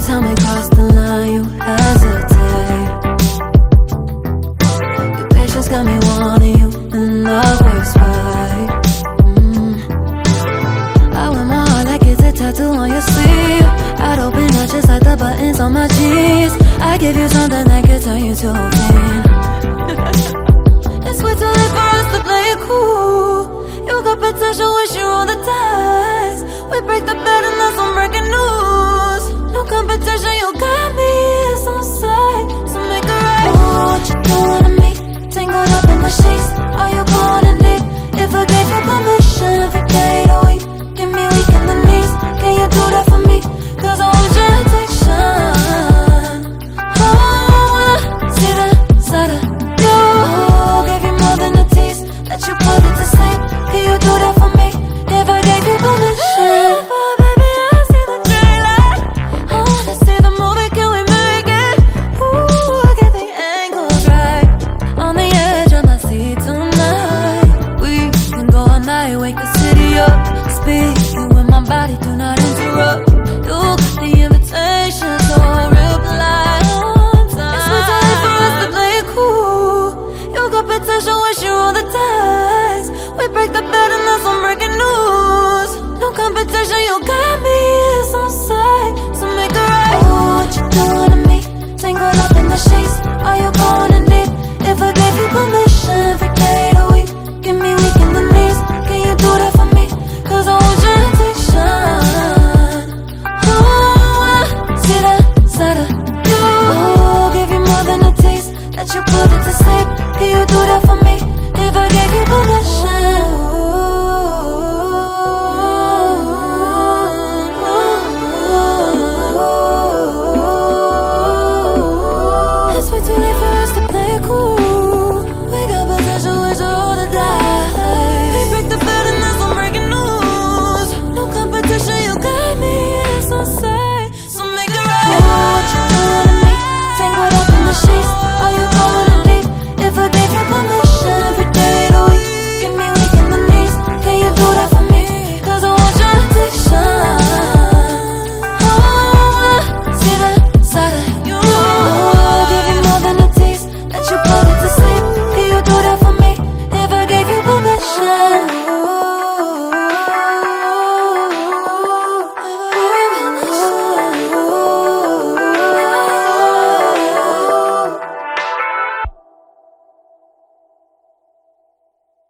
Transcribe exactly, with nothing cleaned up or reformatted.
time we cross the line, you hesitate. Your patience got me wanting you in the worst way. mm. I wear my heart like it's a tattoo on your sleeve. I'd open up just like the buttons on my jeans. I give you something that could turn you to a fiend. It's way too late for us to play it cool. You got potential, wish you roll the dice. We break the bed and that's some breaking news. No competition, you got me, it's on sight. So make it right. Oh, what you doing to me? Tangled up in the sheets. Are you going in deep? If I gave you permission, every day of the week, give me weak in the knees. Can you do that for me? Cause I want your attention. Oh, I wanna see the side of you. Oh, gave you more than a tease, that you put it to sleep. Can you do that for me? If I gave you permission. Oh, baby, I see the daylight. I wanna see the movie, can we make it? Ooh, get the angles right. On the edge of my seat tonight. We can go all night, wake the city up. Speaking with my body, do not interrupt. You got the invitation, so reply on time. It's way too late for us to play it cool. You got potential, wish you roll the dice. We break the bed and that's some breaking news. No competition, you got me, it's on sight. So make it right. Oh, what you doing to me? Tangled up in the sheets. Are you going in deep? If I gave you permission, every day of the week, give me weak in the knees. Can you do that for me? Cause I want your attention. Oh, I wanna see that side of you. Oh, give you more than a taste, that you put it to sleep. Can you do that for me? If I gave you permission.